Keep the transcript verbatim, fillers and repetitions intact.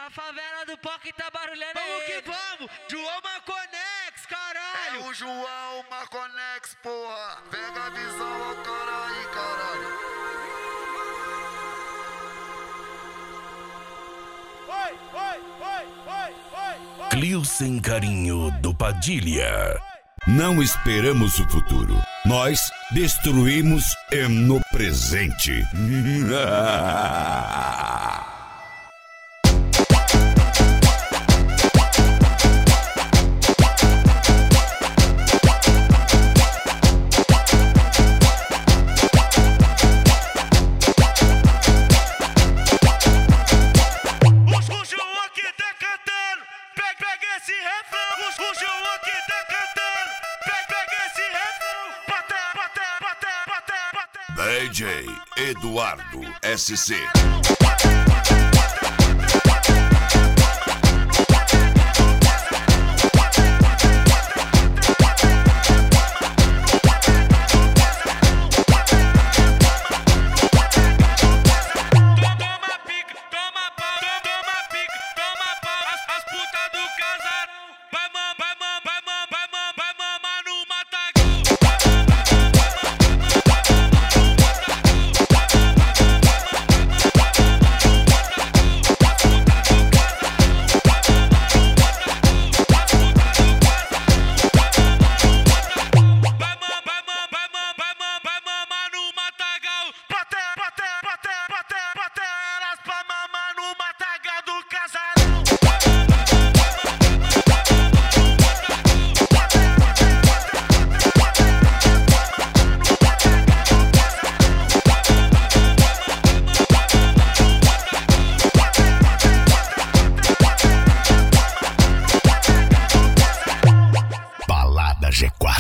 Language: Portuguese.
A favela do P O C tá barulhando. Vamos aí. que vamos! João Maconex, caralho! É o João Maconex, porra! Pega a visão, ó, cara aí, caralho! Oi, oi, oi, oi, oi, oi! Clio sem carinho do Padilha. Não esperamos o futuro. Nós destruímos é no presente. D J Eduardo S C. G quatro.